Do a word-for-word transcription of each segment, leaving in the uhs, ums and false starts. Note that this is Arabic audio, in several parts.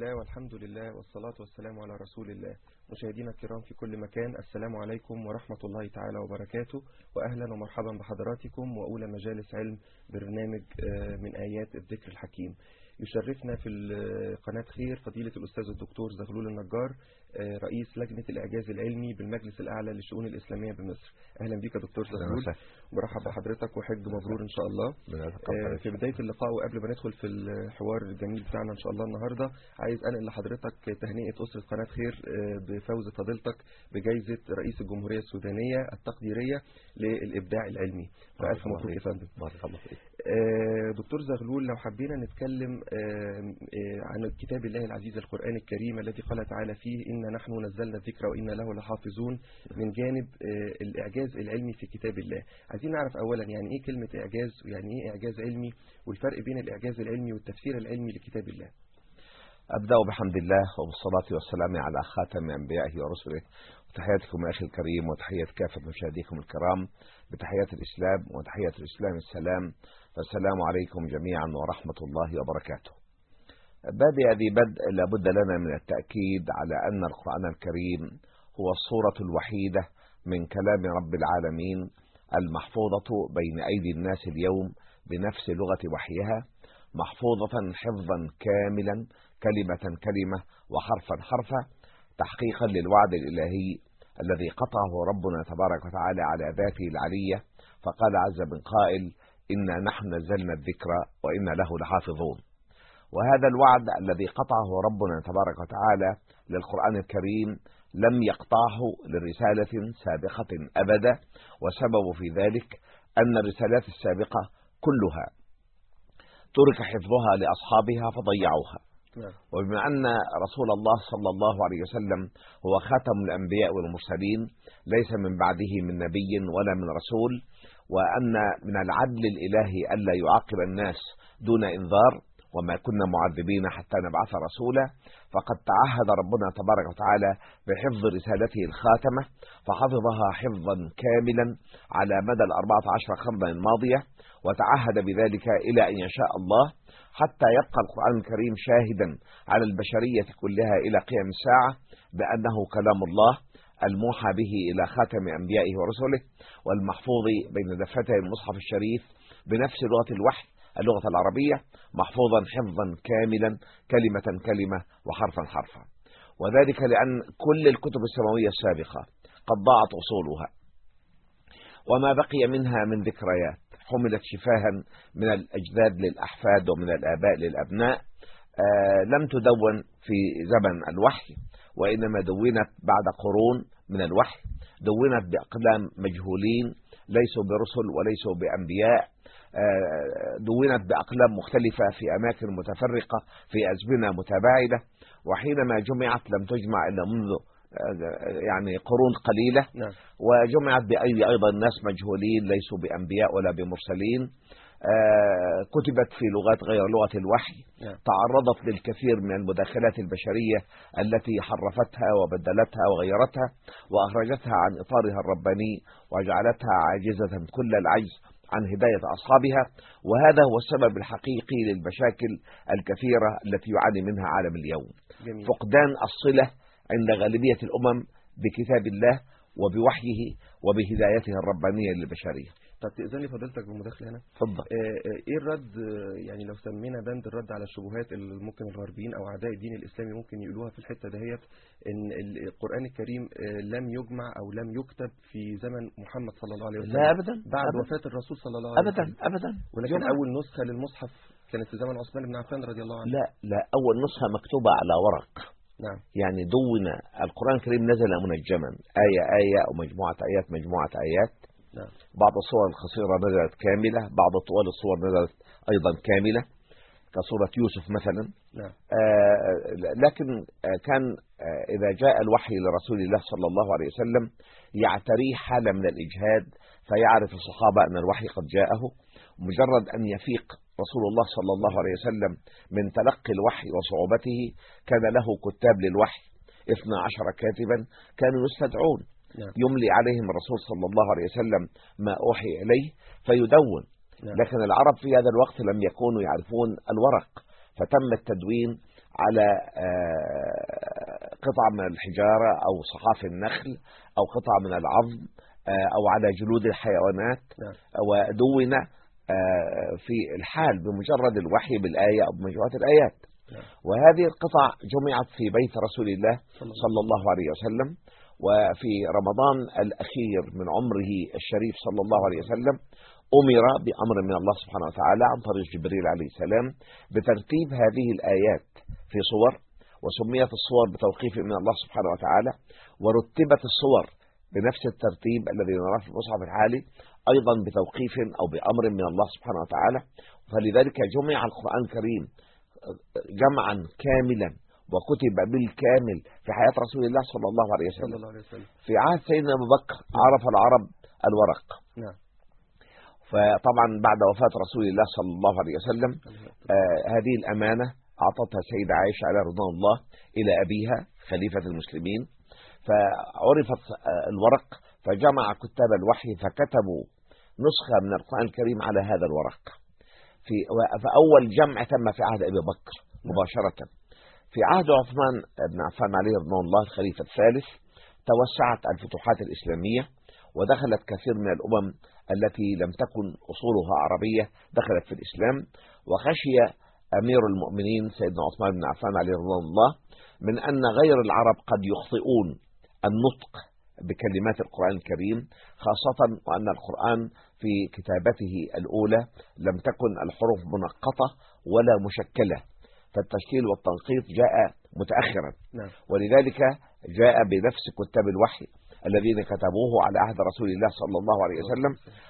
الله والحمد لله والصلاة والسلام على رسول الله. مشاهدينا الكرام في كل مكان، السلام عليكم ورحمة الله تعالى وبركاته، وأهلا ومرحبا بحضراتكم وأولى مجالس علم برنامج من آيات الذكر الحكيم. يشرفنا في قناة خير فضيلة الأستاذ الدكتور زغلول النجار، رئيس لجنة الإعجاز العلمي بالمجلس الأعلى للشؤون الإسلامية بمصر. أهلا بك يا دكتور زغلول، مرحب بحضرتك وحج مبرور إن شاء الله. في بداية اللقاء وقبل ما ندخل في الحوار الجميل بتاعنا إن شاء الله النهاردة، عايز أنقل لحضرتك تهنئة أسرة قناة خير بفوز فضيلتك بجائزة رئيس الجمهورية السودانية التقديرية للإبداع العلمي. فألف مبروك يا فندم. دكتور زغلول، لو حبينا نتكلم عن كتاب الله العزيز القرآن الكريم الذي قال تعالى فيه إن نحن نزلنا الذكر وإنا له لحافظون، من جانب الإعجاز العلمي في كتاب الله، عايزين نعرف أولا يعني إيه كلمة إعجاز ويعني إيه إعجاز علمي، والفرق بين الإعجاز العلمي والتفسير العلمي لكتاب الله. أبدأ بحمد الله وبالصلاة والسلام على خاتم أنبيائه ورسله، وتحياتكم أخي الكريم وتحيات كافة مشاهديكم الكرام بتحيات الإسلام وتحيات الإسلام السلام، فالسلام عليكم جميعا ورحمة الله وبركاته. بادئ ذي بدء لابد لنا من التأكيد على أن القرآن الكريم هو الصورة الوحيدة من كلام رب العالمين المحفوظة بين أيدي الناس اليوم بنفس لغة وحيها، محفوظة حفظا كاملا كلمة كلمة وحرفا حرفا، تحقيقا للوعد الإلهي الذي قطعه ربنا تبارك وتعالى على ذاته العلية، فقال عز من قائل إنا نحن نزلنا الذكر وإنا له لحافظون. وهذا الوعد الذي قطعه ربنا تبارك وتعالى للقرآن الكريم لم يقطعه لرسالة سابقة أبدا، وسبب في ذلك أن الرسالات السابقة كلها ترك حفظها لأصحابها فضيعوها. وبما أن رسول الله صلى الله عليه وسلم هو خاتم الأنبياء والمرسلين، ليس من بعده من نبي ولا من رسول، وأن من العدل الإلهي ألا يعاقب الناس دون إنذار، وما كنا معذبين حتى نبعث رسولا، فقد تعهد ربنا تبارك وتعالى بحفظ رسالته الخاتمة، فحفظها حفظا كاملا على مدى الأربعة عشر قرنا الماضية، وتعهد بذلك إلى أن يشاء الله، حتى يبقى القرآن الكريم شاهدا على البشرية كلها إلى قيام الساعة بأنه كلام الله الموحى به إلى خاتم أنبيائه ورسله، والمحفوظ بين دفتي المصحف الشريف بنفس لغة الوحي اللغة العربية، محفوظا حفظا كاملا كلمة كلمة وحرفا حرفا. وذلك لأن كل الكتب السماوية السابقة قد ضاعت أصولها، وما بقي منها من ذكريات حملت شفاها من الأجداد للأحفاد ومن الآباء للأبناء، آه لم تدون في زمن الوحي، وإنما دونت بعد قرون من الوحي، دونت بأقلام مجهولين ليسوا برسل وليسوا بأنبياء، آه دونت بأقلام مختلفة في أماكن متفرقة في أزمنة متباعدة، وحينما جمعت لم تجمع إلا منذ يعني قرون قليلة، وجمعت بأيدي أيضا ناس مجهولين ليسوا بأنبياء ولا بمرسلين، آه كتبت في لغات غير لغة الوحي، تعرضت للكثير من المداخلات البشرية التي حرفتها وبدلتها وغيرتها وأخرجتها عن إطارها الرباني وجعلتها عاجزة كل العجز عن هداية أصحابها. وهذا هو السبب الحقيقي للمشاكل الكثيرة التي يعاني منها عالم اليوم. جميل. فقدان الصلة عند غالبية الأمم بكتاب الله وبوحيه وبهدايته الربانية للبشرية. طب تأذن لي فضيلتك بالمداخلة هنا؟ اتفضل. ايه الرد، يعني لو سمينا بند الرد على الشبهات اللي ممكن الغربيين او اعداء الدين الاسلامي ممكن يقولوها في الحتة دهيت، ان القرآن الكريم لم يجمع او لم يكتب في زمن محمد صلى الله عليه وسلم. لا ابدا، بعد أبداً. وفاة الرسول صلى الله عليه أبداً. وسلم. ابدا ابدا ولكن جمع. اول نسخة للمصحف كانت في زمن عثمان بن عفان رضي الله عنه. لا لا اول نسخة مكتوبة على ورق. نعم. يعني دون القرآن الكريم نزل منجما، آية آية أو مجموعة آيات مجموعة آيات. نعم. بعض الصور القصيرة نزلت كاملة، بعض طوال الصور نزلت أيضا كاملة كصورة يوسف مثلا. نعم. آه لكن آه كان آه إذا جاء الوحي لرسول الله صلى الله عليه وسلم يعتريه حالة من الإجهاد، فيعرف الصحابة أن الوحي قد جاءه، مجرد أن يفيق رسول الله صلى الله عليه وسلم من تلقي الوحي وصعوبته كان له كتاب للوحي اثنا عشر كاتبا كانوا يستدعون يملي عليهم الرسول صلى الله عليه وسلم ما أوحي إليه فيدون. لكن العرب في هذا الوقت لم يكونوا يعرفون الورق، فتم التدوين على قطع من الحجارة أو صحاف النخل أو قطع من العظم أو على جلود الحيوانات، ودون في الحال بمجرد الوحي بالآية أو بمجموعة الآيات. وهذه القطع جمعت في بيت رسول الله صلى الله عليه وسلم، وفي رمضان الأخير من عمره الشريف صلى الله عليه وسلم أمر بأمر من الله سبحانه وتعالى عن طريق جبريل عليه السلام بترتيب هذه الآيات في صور، وسميت الصور بتوقيف من الله سبحانه وتعالى، ورتبت الصور بنفس الترتيب الذي نراه في المصحف الحالي أيضا بتوقيف أو بأمر من الله سبحانه وتعالى. فلذلك جمع القرآن الكريم جمعا كاملا وكتب بالكامل في حياة رسول الله صلى الله عليه وسلم. في عهد سيدنا أبو بكر عرف العرب الورق. نعم. فطبعا بعد وفاة رسول الله صلى الله عليه وسلم آه هذه الأمانة أعطتها السيدة عائشة على رضوان الله إلى أبيها خليفة المسلمين، فعرفت آه الورق، فجمع كتاب الوحي فكتبوا نسخة من القرآن الكريم على هذا الورق. في فأول جمع تم في عهد أبي بكر مباشرة. في عهد عثمان بن عفان عليه رضوان الله الخليفة الثالث توسعت الفتوحات الإسلامية، ودخلت كثير من الأمم التي لم تكن أصولها عربية دخلت في الإسلام، وخشي أمير المؤمنين سيدنا عثمان بن عفان عليه رضوان الله من أن غير العرب قد يخطئون النطق بكلمات القرآن الكريم، خاصة وأن القرآن في كتابته الأولى لم تكن الحروف منقطة ولا مشكلة، فالتشكيل والتنقيط جاء متأخرا. نعم. ولذلك جاء بنفس كتاب الوحي الذين كتبوه على عهد رسول الله صلى الله عليه وسلم،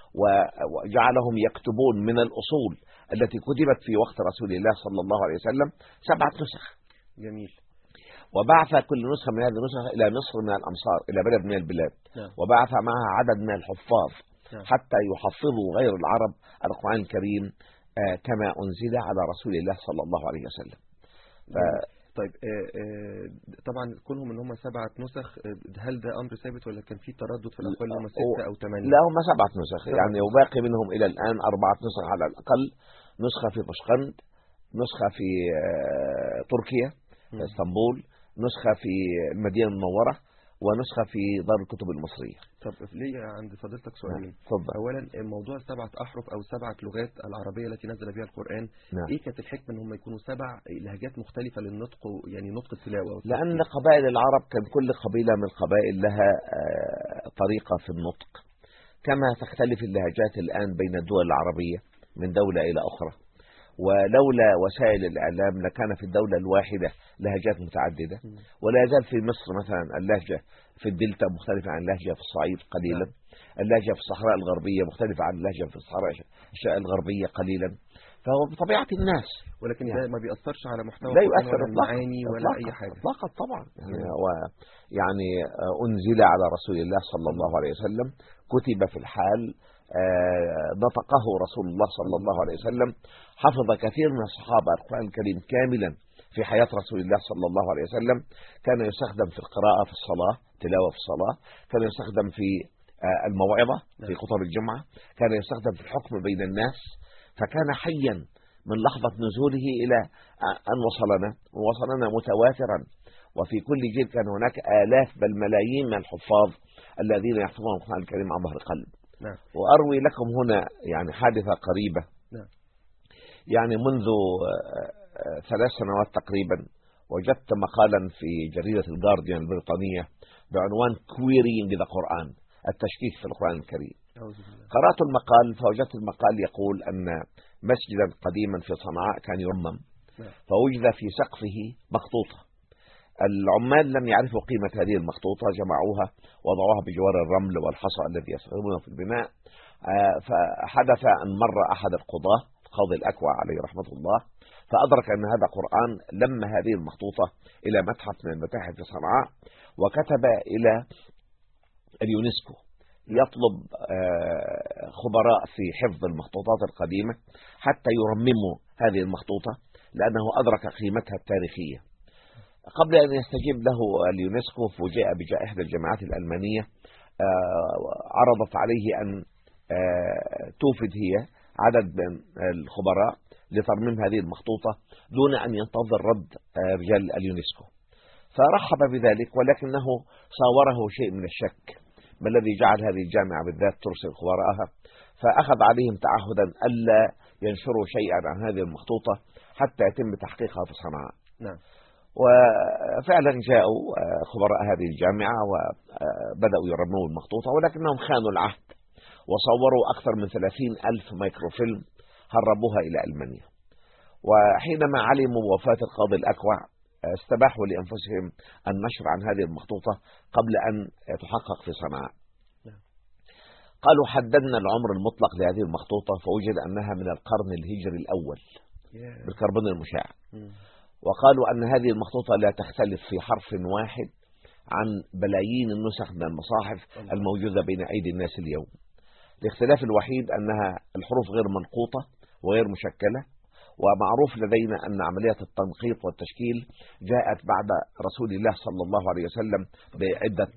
وجعلهم يكتبون من الأصول التي كتبت في وقت رسول الله صلى الله عليه وسلم سبعة نسخ. جميل. وبعث كل نسخة من هذه النسخ إلى مصر من الأمصار، إلى بلد من البلاد. نعم. وبعث معها عدد من الحفاظ. نعم. حتى يحفظوا غير العرب القرآن الكريم كما أنزل على رسول الله صلى الله عليه وسلم. ف... طيب آه آه طبعا كلهم ان هم سبعة نسخ، هل ده امر ثابت ولا كان في تردد في الاقوال ان هم ستة او ثمانية؟ لا، هم سبعة نسخ يعني، وباقي منهم الى الان اربعة نسخ على الاقل. نسخة في طشقند، نسخة في آه تركيا في اسطنبول، نسخة في المدينة المنورة، ونسخة في دار الكتب المصرية. طب ليه عند فضيلتك سؤالين؟ نعم. اولا موضوع سبعة احرف او سبعة لغات العربية التي نزل بها القرآن. نعم. ايه كانت الحكمة ان هم يكونوا سبع لهجات مختلفة للنطق، يعني نطق التلاوة؟ لان قبائل العرب كان كل قبيلة من القبائل لها طريقة في النطق، كما تختلف اللهجات الان بين الدول العربية من دولة الى اخرى. ولولا وسائل الإعلام لكان في الدولة الواحدة لهجات متعددة، ولا يزال في مصر مثلا اللهجة في الدلتا مختلفة عن اللهجة في الصعيد قليلا، اللهجة في الصحراء الغربية مختلفة عن اللهجة في الصحراء الغربية قليلا، فهو بطبيعة الناس. ولكن يعني ده ما بيأثرش على محتوى لا يؤثر ولا المعاني ولا أي حاجة إطلاقا طبعا. يعني هو يعني أنزل على رسول الله صلى الله عليه وسلم، كتب في الحال، آه نطقه رسول الله صلى الله عليه وسلم، حفظ كثير من الصحابة القرآن الكريم كاملا في حياة رسول الله صلى الله عليه وسلم. كان يستخدم في القراءة في الصلاة، تلاوة في الصلاة، كان يستخدم في آه الموعظة في خطب الجمعة، كان يستخدم في الحكم بين الناس، فكان حيا من لحظة نزوله إلى أن وصلنا ووصلنا متواترا. وفي كل جيل كان هناك آلاف بل ملايين من الحفاظ الذين يحفظون القرآن الكريم عن ظهر قلب. نعم. وأروي لكم هنا يعني حادثة قريبة. نعم. يعني منذ ثلاث سنوات تقريبا وجدت مقالا في جريدة الجارديان البريطانية بعنوان Querying the Quran، التشكيك في القرآن الكريم. قرأت المقال فوجدت المقال يقول أن مسجدا قديما في صنعاء كان يرمم، فوجد في سقفه مخطوطة. العمال لم يعرفوا قيمة هذه المخطوطة، جمعوها وضعوها بجوار الرمل والحصى الذي يستخدمونه في البناء. فحدث أن مر أحد القضاة القاضي الأكوع عليه رحمة الله، فأدرك أن هذا قرآن، لم هذه المخطوطة إلى متحف من المتاحف في صنعاء، وكتب إلى اليونسكو يطلب خبراء في حفظ المخطوطات القديمة حتى يرمموا هذه المخطوطة، لأنه أدرك قيمتها التاريخية. قبل أن يستجيب له اليونسكو فوجئ بإحدى الجامعات الألمانية عرضت عليه أن توفد هي عدد من الخبراء لترميم هذه المخطوطة دون أن ينتظر رد رجال اليونسكو. فرحب بذلك، ولكنه صاوره شيء من الشك ما الذي جعل هذه الجامعة بالذات ترسل خبراءها، فأخذ عليهم تعهدا ألا ينشروا شيئا عن هذه المخطوطة حتى يتم تحقيقها في صنعاء. نعم. وفعلا جاءوا خبراء هذه الجامعة وبدأوا يرمموا المخطوطة، ولكنهم خانوا العهد وصوروا أكثر من ثلاثين ألف مايكروفيلم هربوها إلى ألمانيا. وحينما علموا بوفاة القاضي الأكوع استباحوا لأنفسهم النشر عن هذه المخطوطة قبل أن تحقق في صنعاء. قالوا حددنا العمر المطلق لهذه المخطوطة فوجد أنها من القرن الهجري الأول بالكربون المشع. وقالوا أن هذه المخطوطة لا تختلف في حرف واحد عن بلايين النسخ من المصاحف الموجودة بين أيدي الناس اليوم. الاختلاف الوحيد أنها الحروف غير منقوطة وغير مشكلة. ومعروف لدينا أن عملية التنقيط والتشكيل جاءت بعد رسول الله صلى الله عليه وسلم بعدة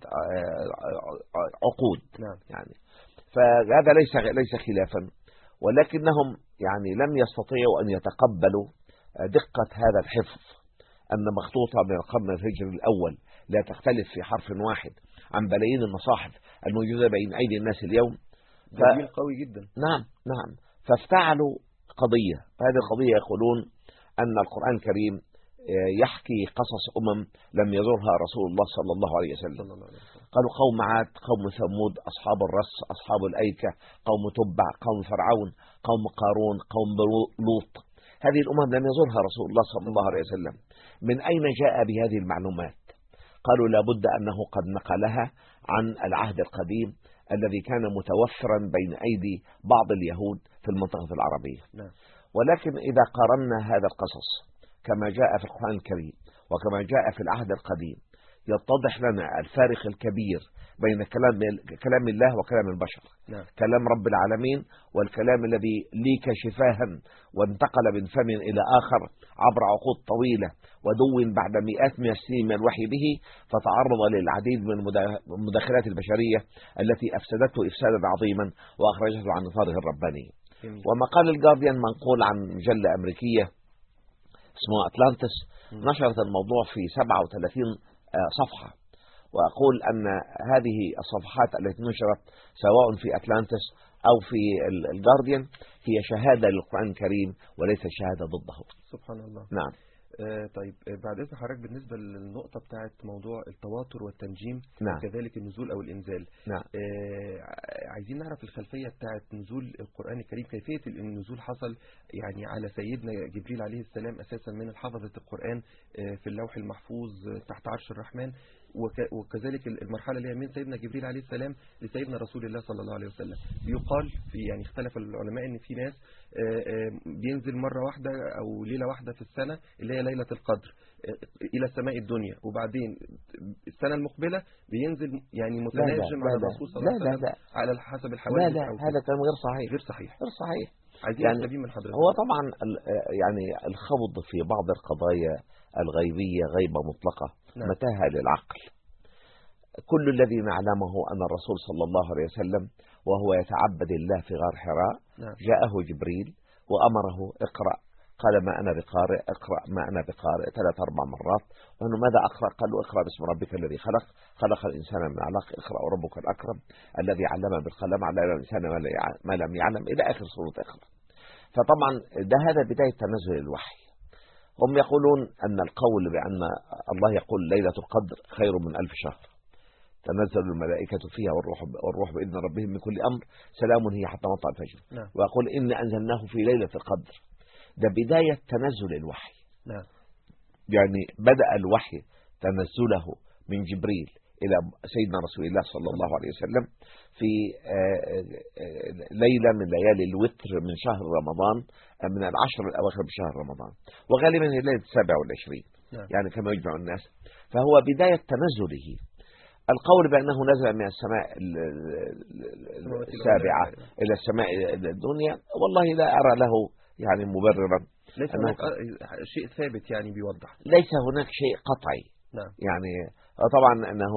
عقود. يعني فهذا ليس ليس خلافا، ولكنهم يعني لم يستطيعوا أن يتقبلوا دقة هذا الحفظ، أن مخطوطة من القرن الهجري الأول لا تختلف في حرف واحد عن بلايين المصاحف الموجودة بين أيدي الناس اليوم. دليل قوي جدا. نعم نعم. فافتعلوا قضية، هذه القضية يقولون أن القرآن الكريم يحكي قصص أمم لم يزورها رسول الله صلى الله عليه وسلم. قالوا قوم عاد، قوم ثمود، أصحاب الرس، أصحاب الأيكة، قوم تبع، قوم فرعون، قوم قارون، قوم لوط. هذه الأمم لم يزورها رسول الله صلى الله عليه وسلم. من أين جاء بهذه المعلومات؟ قالوا لابد أنه قد نقلها عن العهد القديم الذي كان متوفرا بين أيدي بعض اليهود في المنطقة العربية. ولكن إذا قارنا هذا القصص كما جاء في القرآن الكريم وكما جاء في العهد القديم يتضح لنا الفارق الكبير بين كلام كلام الله وكلام البشر. نعم. كلام رب العالمين والكلام الذي ليك شفاها وانتقل من فم إلى آخر عبر عقود طويلة ودون بعد مئات من السنين من الوحي به، فتعرض للعديد من المداخلات البشرية التي أفسدته إفسادا عظيما وأخرجته عن إطاره الرباني. ومقال الجارديان منقول عن مجلة أمريكية اسمها أتلانتس نشرت الموضوع في سبعة وثلاثين صفحة، وأقول أن هذه الصفحات التي نشرت سواء في أتلانتس أو في الجارديان هي شهادة للقرآن الكريم وليس شهادة ضده. سبحان الله. نعم. آه طيب بعد إذن حضرتك بالنسبة للنقطة بتاعت موضوع التواتر والتنجيم، نعم. وكذلك النزول أو الإنزال، نعم. آه عايزين نعرف الخلفية بتاعت نزول القرآن الكريم، كيفية النزول حصل يعني على سيدنا جبريل عليه السلام أساسا من حفظة القرآن آه في اللوح المحفوظ تحت عرش الرحمن، وكذلك المرحلة اللي هي من سيدنا جبريل عليه السلام لسيدنا رسول الله صلى الله عليه وسلم. بيقال في يعني اختلف العلماء ان في ناس بينزل مرة واحدة او ليلة واحدة في السنة اللي هي ليلة القدر الى السماء الدنيا، وبعدين السنة المقبلة بينزل يعني متناجم على الرسول صلى الله عليه وسلم على حسب الحوادث. لا لا هذا كلام غير صحيح. غير صحيح. غير صحيح. عايزين يعني نستفيد من حضرتك. هو طبعا يعني الخوض في بعض القضايا الغيبية غيبة مطلقة. نعم. متاهة للعقل. كل الذي نعلمه أن الرسول صلى الله عليه وسلم وهو يتعبد الله في غار حراء، نعم. جاءه جبريل وأمره اقرأ، قال ما أنا بقارئ، اقرأ ما أنا بقارئ ثلاث أربع مرات. وأنه ماذا أقرأ؟ قال له اقرأ باسم ربك الذي خلق، خلق الإنسان من علق، اقرأ ربك الأكرم الذي علم بالقلم علم الإنسان ما لم يعلم إلى آخر سورة اقرأ. فطبعا ده هذا بداية تنزل الوحي. هم يقولون أن القول بأن الله يقول ليلة القدر خير من ألف شهر، تنزل الملائكة فيها والروح, والروح بإذن ربهم من كل أمر، سلام هي حتى مطلع الفجر. نعم. ويقول إن أنزلناه في ليلة القدر. ده بداية تنزل الوحي. نعم. يعني بدأ الوحي تنزله من جبريل إلى سيدنا رسول الله صلى الله عليه وسلم في ليلة من ليالي الوتر من شهر رمضان، من العشر الأواخر بشهر رمضان، وغالبا هي ليلة السابع والعشرين. نعم. يعني كما يجمع الناس. فهو بداية تنزله. القول بأنه نزل من السماء السابعة إلى السماء الدنيا والله لا أرى له يعني مبررا. ليس هناك شيء ثابت يعني بيوضح. ليس هناك شيء قطعي. نعم. يعني طبعا أنه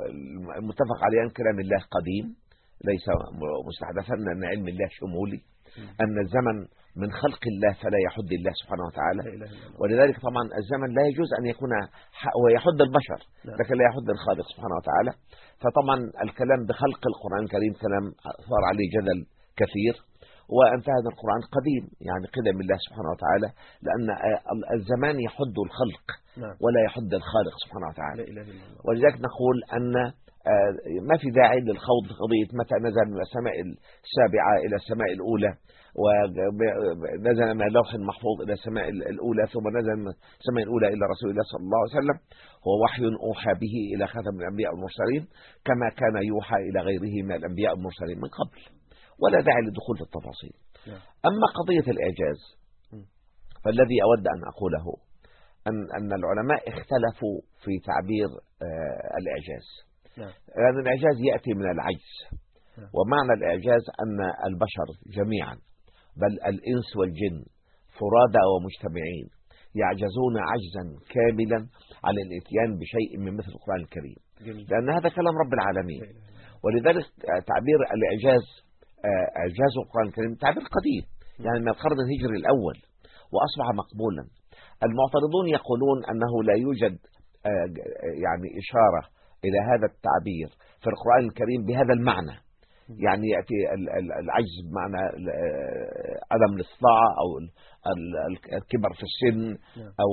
المتفق عليه أن كلام الله قديم ليس مستحدثا، أن علم الله شمولي، أن الزمن من خلق الله فلا يحد الله سبحانه وتعالى، لا إله إلا الله. ولذلك طبعا الزمن لا يجوز أن يكون هو يحد البشر لكن لا يحد الخالق سبحانه وتعالى. فطبعا الكلام بخلق القرآن الكريم كلام صار عليه جدل كثير، وانتهى القرآن قديم يعني قدم الله سبحانه وتعالى، لأن الزمان يحد الخلق ولا يحد الخالق سبحانه وتعالى. لا إله إلا الله. ولذلك نقول أن ما في داعي للخوض في قضية متى نزل من السماء السابعة إلى السماء الأولى، ونزل من اللوح المحفوظ إلى السماء الأولى، ثم نزل من السماء الأولى إلى رسول الله صلى الله عليه وسلم. هو وحي أوحى به إلى خاتم الأنبياء والمرسلين كما كان يوحى إلى غيره من الأنبياء والمرسلين من قبل، ولا داعي للدخول في التفاصيل. أما قضية الإعجاز فالذي أود أن أقوله أن أن العلماء اختلفوا في تعبير آه الإعجاز، لأن يعني الإعجاز يأتي من العجز، ومعنى الإعجاز أن البشر جميعا بل الإنس والجن فرادى ومجتمعين يعجزون عجزا كاملا على الاتيان بشيء من مثل القرآن الكريم، لأن هذا كلام رب العالمين. ولذلك تعبير الإعجاز إعجاز القرآن الكريم تعبير قديم يعني من القرن الهجري الأول وأصبح مقبولا. المعترضون يقولون أنه لا يوجد يعني إشارة إلى هذا التعبير في القرآن الكريم بهذا المعنى، يعني يأتي العجز بمعنى عدم الاستطاعة أو الكبر في السن أو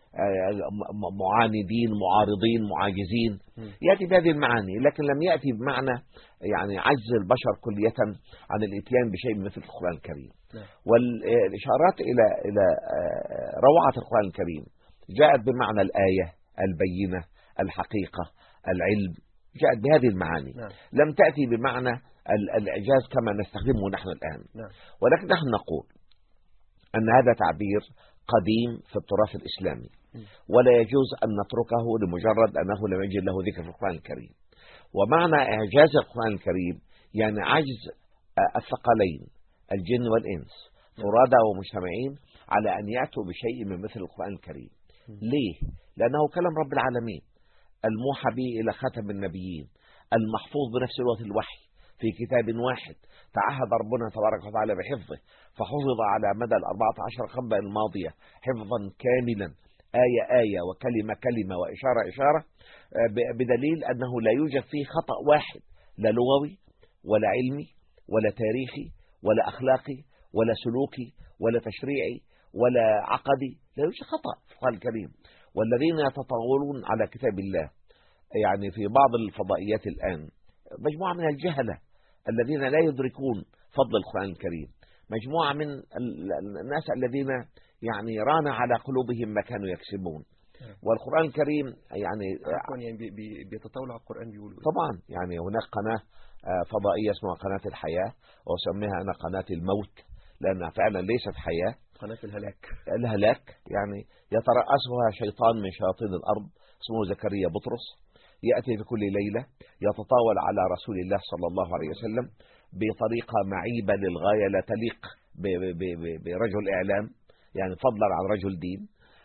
معاندين معارضين معاجزين، يأتي بهذه المعاني، لكن لم يأتي بمعنى يعني عجز البشر كلية عن الاتيان بشيء مثل القرآن الكريم. والإشارات إلى إلى روعة القرآن الكريم جاءت بمعنى الآية البينة الحقيقة العلم، جاءت بهذه المعاني، لم تأتي بمعنى الإعجاز كما نستخدمه نحن الآن. ولكن نحن نقول أن هذا تعبير قديم في التراث الإسلامي، ولا يجوز أن نتركه لمجرد أنه لم يجد له ذكر في القرآن الكريم. ومعنى إعجاز القرآن الكريم يعني عجز الثقلين الجن والإنس فرادى ومجتمعين على أن يأتوا بشيء من مثل القرآن الكريم. ليه؟ لأنه كلام رب العالمين الموحى به إلى خاتم النبيين المحفوظ بنفس الوقت الوحي في كتاب واحد تعهد ربنا تبارك وتعالى بحفظه، فحفظ على مدى الأربعة عشر قرن الماضية حفظا كاملا آية آية وكلمة كلمة وإشارة إشارة، بدليل أنه لا يوجد فيه خطأ واحد، لا لغوي ولا علمي ولا تاريخي ولا أخلاقي ولا سلوكي ولا تشريعي ولا عقدي، لا يوجد خطأ في القرآن الكريم. والذين يتطاولون على كتاب الله يعني في بعض الفضائيات الآن مجموعة من الجهلة الذين لا يدركون فضل القرآن الكريم، مجموعة من الناس الذين يعني ران على قلوبهم ما كانوا يكسبون. والقرآن الكريم يعني يعني بيتطاولوا على القرآن بيقولوا طبعا يعني هناك قناة فضائية اسمها قناة الحياة، وأسميها أنا قناة الموت لأنها فعلا ليست حياة، قناة الهلاك الهلاك يعني يترأسها شيطان من شياطين الأرض اسمه زكريا بطرس، يأتي في كل ليلة يتطاول على رسول الله صلى الله عليه وسلم بطريقة معيبة للغاية لا تليق برجل إعلام يعني فضلا عن رجل دين،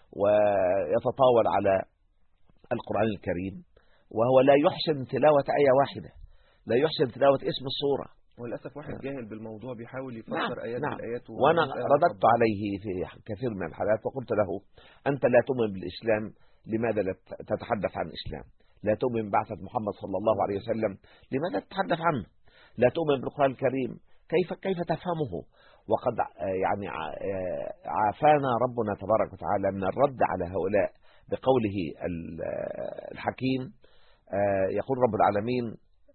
ويتطاول على القرآن الكريم وهو لا يحسن تلاوة آية واحدة، لا يحسن تلاوة اسم الصورة. وللأسف واحد جاهل بالموضوع بيحاول يفسر نعم آيات نعم. بالآيات. وأنا رددت عليه في كثير من الحالات وقلت له أنت لا تؤمن بالإسلام، لماذا لا تتحدث عن الإسلام؟ لا تؤمن بعثة محمد صلى الله عليه وسلم، لماذا تتحدث عنه؟ لا تؤمن بالقرآن الكريم، كيف كيف تفهمه؟ وقد يعني عافانا ربنا تبارك وتعالى من الرد على هؤلاء بقوله الحكيم، يقول رب العالمين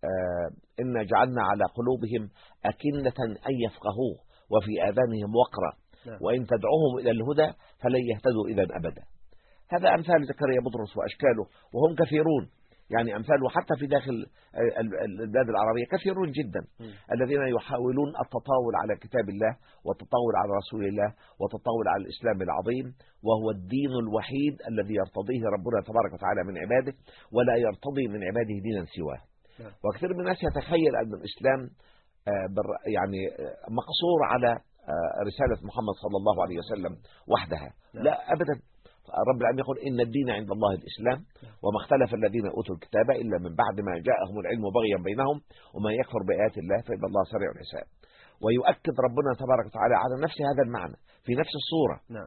إن جعلنا على قلوبهم أكنة أن يفقهوه وفي آذانهم وقرا وإن تدعوهم إلى الهدى فلن يهتدوا إذا أبدا. هذا أمثال زكريا بطرس وأشكاله وهم كثيرون، يعني أمثاله حتى في داخل البلاد العربية كثيرون جدا م. الذين يحاولون التطاول على كتاب الله والتطاول على رسول الله والتطاول على الإسلام العظيم، وهو الدين الوحيد الذي يرتضيه ربنا تبارك وتعالى من عباده، ولا يرتضي من عباده دينا سواه. م. وكثير من الناس يتخيل أن الإسلام يعني مقصور على رسالة محمد صلى الله عليه وسلم وحدها. م. لا أبدا، رب العالمين يقول إن الدين عند الله الإسلام وما اختلف الذين أوتوا الكتاب إلا من بعد ما جاءهم العلم بغيا بينهم وما يكفر بآيات الله فإن الله سريع الحساب. ويؤكد ربنا تبارك وتعالى على نفس هذا المعنى في نفس الصورة نعم.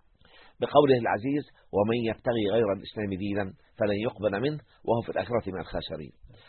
بقوله العزيز: ومن يبتغي غير الإسلام دينا فلن يقبل منه وهو في الآخرة من الخاسرين.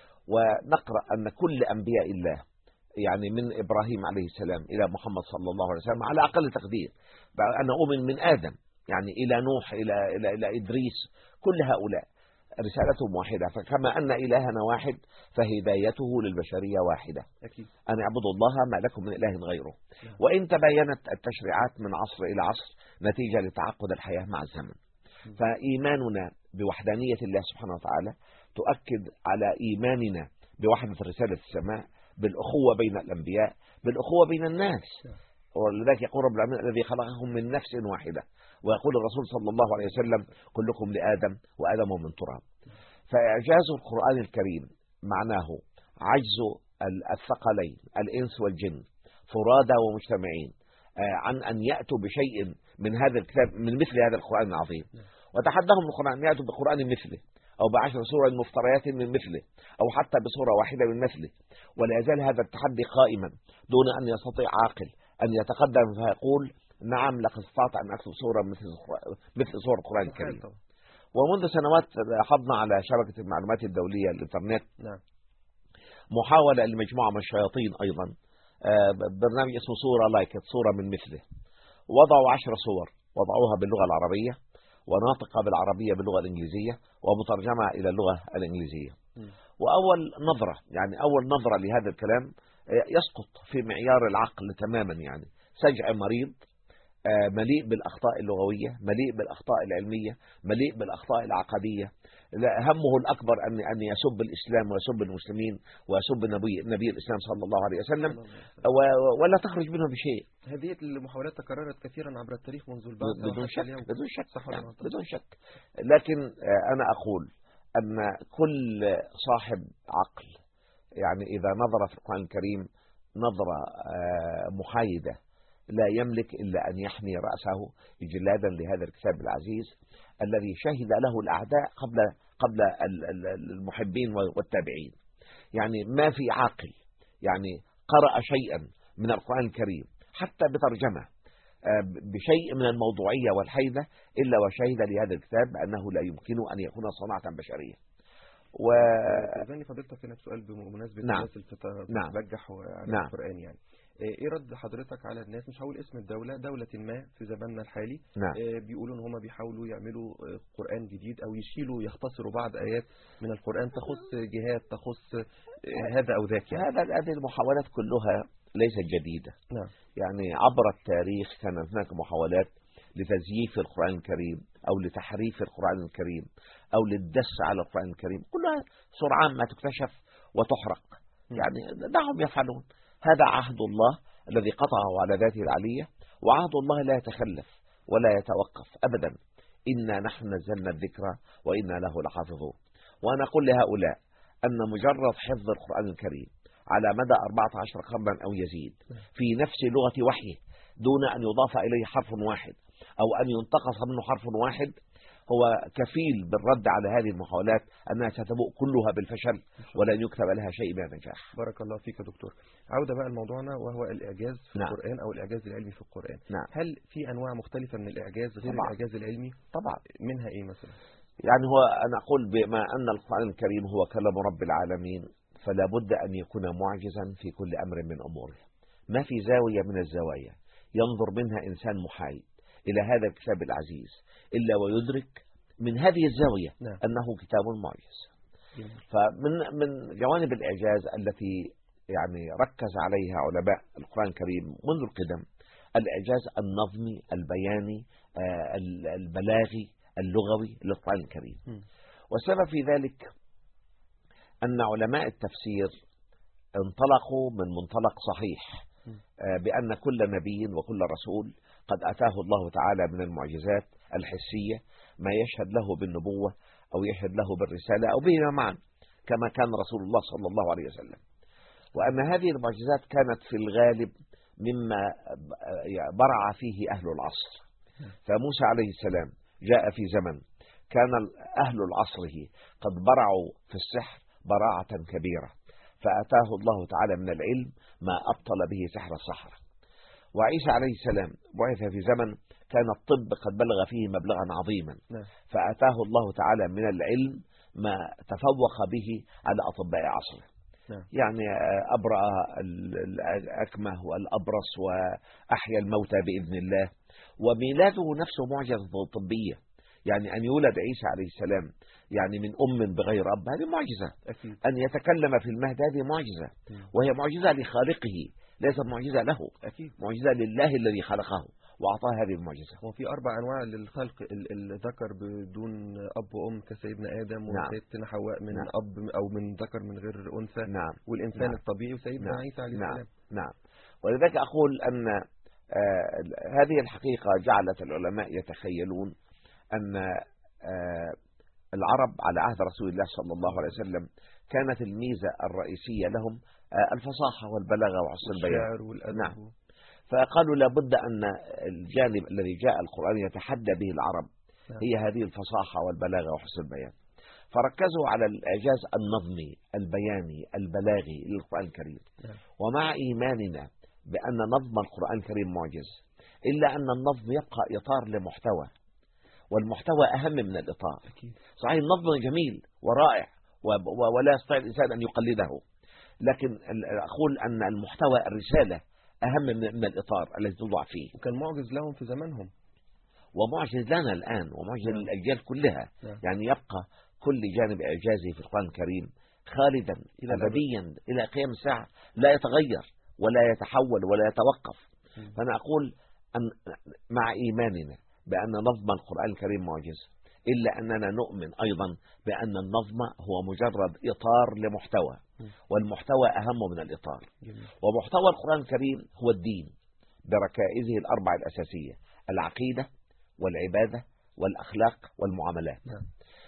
ونقرأ أن كل أنبياء الله، يعني من إبراهيم عليه السلام إلى محمد صلى الله عليه وسلم على أقل تقدير، أنا أؤمن من آدم يعني إلى نوح إلى إلى إلى إدريس، كل هؤلاء رسالتهم واحدة. فكما أن إلهنا واحد فهدايته للبشرية واحدة، أكيد. أن اعبدوا الله ما لكم من إله غيره. وإن تباينت التشريعات من عصر إلى عصر نتيجة لتعقد الحياة مع الزمن، فإيماننا بوحدانية الله سبحانه وتعالى تؤكد على إيماننا بوحدة رسالة السماء، بالأخوة بين الأنبياء، بالأخوة بين الناس. ولذلك يقول رب العالمين: الذي خلقهم من نفس واحدة. ويقول الرسول صلى الله عليه وسلم: كلكم لآدم وآدم من تراب. فإعجاز القرآن الكريم معناه عجز الثقلين الإنس والجن فرادى ومجتمعين عن أن يأتوا بشيء من هذا الكتاب، من مثل هذا القرآن العظيم. وتحدهم القرآن أن يأتوا بقرآن مثله أو بعشر سورة مفتريات من مثله أو حتى بسورة واحدة من مثله. ولا يزال هذا التحدي قائما دون أن يستطيع عاقل أن يتقدم فيقول: نعم لقد استطعت أن أكتب سورة مثل مثل سورة القرآن الكريم. ومنذ سنوات لاحظنا على شبكة المعلومات الدولية الإنترنت نعم. محاولة لمجموعة من الشياطين أيضا، برنامج اسمه سورة لايكت، سورة من مثله. وضعوا عشر صور، وضعوها باللغة العربية وناطقة بالعربية باللغة الإنجليزية ومترجمة إلى اللغة الإنجليزية. وأول نظرة يعني أول نظرة لهذا الكلام يسقط في معيار العقل تماما، يعني سجع مريض مليء بالأخطاء اللغوية، مليء بالأخطاء العلمية، مليء بالأخطاء العقدية. همه الأكبر أن أن يسب الإسلام ويسب المسلمين ويسب النبي نبي الإسلام صلى الله عليه وسلم، ولا تخرج منه بشيء. هذه المحاولات تكررت كثيرا عبر التاريخ منذ البعث بدون شك بدون شك يعني بدون شك. لكن أنا أقول أن كل صاحب عقل يعني إذا نظر في القرآن الكريم نظرة محايدة لا يملك إلا أن يحني رأسه إجلادا لهذا الكتاب العزيز الذي شهد له الأعداء قبل قبل المحبين والتابعين. يعني ما في عاقل يعني قرأ شيئا من القرآن الكريم حتى بترجمة بشيء من الموضوعية والحيدة إلا وشهد لهذا الكتاب أنه لا يمكن أن يكون صناعة بشرية. و يعني فضلتك هنا سؤال بمناسبة نعم. الناس اللي بتتبجح على نعم. القرآن، يعني ايه رد حضرتك على الناس، مش هقول اسم الدولة، دولة ما في زماننا الحالي نعم. بيقولوا ان هم بيحاولوا يعملوا قرآن جديد او يشيلوا يختصروا بعض ايات من القرآن تخص جهات تخص هذا او ذاك، يعني هذا هذه المحاولات كلها ليست جديدة. نعم. يعني عبر التاريخ كان هناك محاولات لتزييف القرآن الكريم أو لتحريف القرآن الكريم أو للدس على القرآن الكريم، كلها سرعان ما تكتشف وتحرق. يعني دعهم يفعلون، هذا عهد الله الذي قطعه على ذاته العلية، وعهد الله لا يتخلف ولا يتوقف أبدا. إنا نحن نزلنا الذكر وإنا له لحافظون. وأنا أقول لهؤلاء أن مجرد حفظ القرآن الكريم على مدى أربعة عشر قرنا أو يزيد في نفس لغة وحيه دون أن يضاف إليه حرف واحد أو أن ينتقص منه حرف واحد هو كفيل بالرد على هذه المحاولات أنها ستبوء كلها بالفشل ولن يكتب لها شيء من النجاح. بارك الله فيك يا دكتور. عودة بقى لموضوعنا وهو الإعجاز في نعم. القرآن أو الإعجاز العلمي في القرآن. نعم. هل في أنواع مختلفة من الإعجاز غير طبعا. الإعجاز العلمي؟ طبعا. منها إيه مثلا؟ يعني هو أنا أقول بما أن القرآن الكريم هو كلام رب العالمين فلا بد أن يكون معجزا في كل أمر من أموره. ما في زاوية من الزوايا ينظر منها إنسان محايد إلى هذا الكتاب العزيز إلا ويدرك من هذه الزاوية نعم. أنه كتاب معجز. فمن من جوانب الإعجاز التي يعني ركز عليها علماء القرآن الكريم منذ القدم الإعجاز النظمي البياني البلاغي اللغوي للقرآن الكريم. م. والسبب في ذلك أن علماء التفسير انطلقوا من منطلق صحيح بأن كل نبي وكل رسول قد أتاه الله تعالى من المعجزات الحسية ما يشهد له بالنبوة أو يشهد له بالرسالة أو بهما معا كما كان رسول الله صلى الله عليه وسلم. وأن هذه المعجزات كانت في الغالب مما برع فيه أهل العصر. فموسى عليه السلام جاء في زمن كان أهل العصره قد برعوا في السحر براعة كبيرة، فأتاه الله تعالى من العلم ما أبطل به سحر السحرة. وعيسى عليه السلام بعث في زمن كان الطب قد بلغ فيه مبلغا عظيما، فأتاه الله تعالى من العلم ما تفوق به على أطباء عصره. يعني أبرأ الأكمه والأبرص وأحيا الموتى بإذن الله. وميلاده نفسه معجزة طبية، يعني أن يولد عيسى عليه السلام يعني من أم بغير أب هذه معجزة. أكيد. أن يتكلم في المهد هذه معجزة، وهي معجزة لخالقه ليست معجزة له. أكيد. معجزة لله الذي خلقه وأعطاه هذه المعجزة. وفي أربع أنواع للخلق، الذكر بدون أب وأم كسيدنا آدم، نعم. وسيدنا حواء من نعم. أب أو من ذكر من غير أنثى. نعم. والإنسان نعم. الطبيعي وسيدنا نعم. عيسى عليه نعم. السلام. نعم. ولذلك أقول أن آه هذه الحقيقة جعلت العلماء يتخيلون أن آه العرب على عهد رسول الله صلى الله عليه وسلم كانت الميزة الرئيسية لهم آه الفصاحة والبلاغة وحسن البيان. نعم. فقالوا لابد أن الجانب الذي جاء القرآن يتحدى به العرب هي هذه الفصاحة والبلاغة وحسن البيان، فركزوا على الإعجاز النظمي البياني البلاغي للقرآن الكريم. ومع إيماننا بأن نظم القرآن الكريم معجز، إلا أن النظم يبقى إطار لمحتوى، والمحتوى أهم من الإطار. صحيح النظم جميل ورائع ولا يستطيع الإنسان أن يقلده، لكن أقول أن المحتوى الرسالة أهم من الإطار الذي توضع فيه. وكان معجز لهم في زمانهم ومعجز لنا الآن ومعجز للأجيال كلها. نعم. يعني يبقى كل جانب إعجازي في القرآن الكريم خالدا أبديا إلى قيام الساعة، لا يتغير ولا يتحول ولا يتوقف. م. فأنا أقول أن مع إيماننا بأن نظم القرآن الكريم معجز، إلا أننا نؤمن أيضا بأن النظم هو مجرد إطار لمحتوى، والمحتوى أهم من الإطار. جميل. ومحتوى القرآن الكريم هو الدين بركائزه الأربع الأساسية: العقيدة والعبادة والأخلاق والمعاملات. نعم.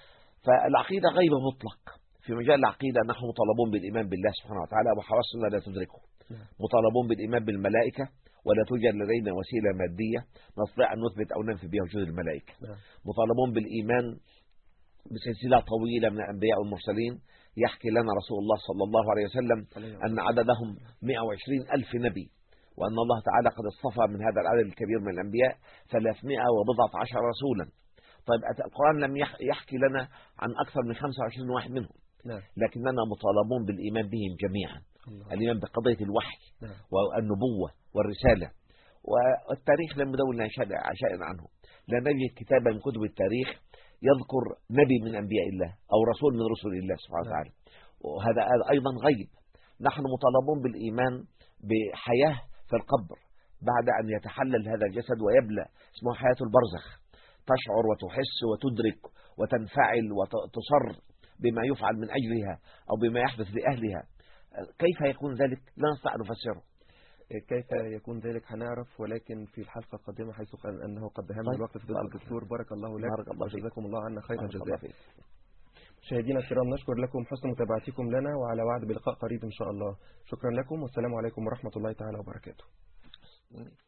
فالعقيدة غيب مطلق. في مجال العقيدة نحن مطالبون بالإيمان بالله سبحانه وتعالى وحواسنا لا تدركه. نعم. مطالبون بالإيمان بالملائكة، ولا توجد لدينا وسيلة مادية نستطيع أن نثبت أو ننفي بها وجود الملائكة. نعم. مطالبون بالإيمان بسلسلة طويلة من الأنبياء والمرسلين. يحكي لنا رسول الله صلى الله عليه وسلم أن عددهم مئة وعشرين ألف نبي، وأن الله تعالى قد اصطفى من هذا العدد الكبير من الأنبياء ثلاثمائة وبضعة عشر رسولا. طيب القرآن لم يحكي لنا عن أكثر من خمسة وعشرين واحد منهم. نعم. لكننا مطالبون بالإيمان بهم جميعا. الله. الإيمان بقضية الوحي. نعم. والنبوة والرسالة. والتاريخ لم يدون لنا شيء عنه. لا نجد كتابا من كتب التاريخ يذكر نبي من أنبياء الله أو رسول من رسل الله سبحانه وتعالى. وهذا أيضا غيب. نحن مطالبون بالإيمان بحياة في القبر بعد أن يتحلل هذا الجسد ويبلى، اسمها حياة البرزخ، تشعر وتحس وتدرك وتنفعل وتصر بما يفعل من أجلها أو بما يحدث لأهلها. كيف يكون ذلك؟ لا نستطيع أن نفسره. كيف يكون ذلك هنعرف، ولكن في الحلقة القادمة، حيث قال أنه قد دهمنا الوقت في ضد الدكتور. بارك الله لك وجزاكم الله عنا خير الجزاء. مشاهدينا الكرام، نشكر لكم حسن متابعتكم لنا، وعلى وعد بلقاء قريب إن شاء الله. شكرا لكم، والسلام عليكم ورحمة الله تعالى وبركاته.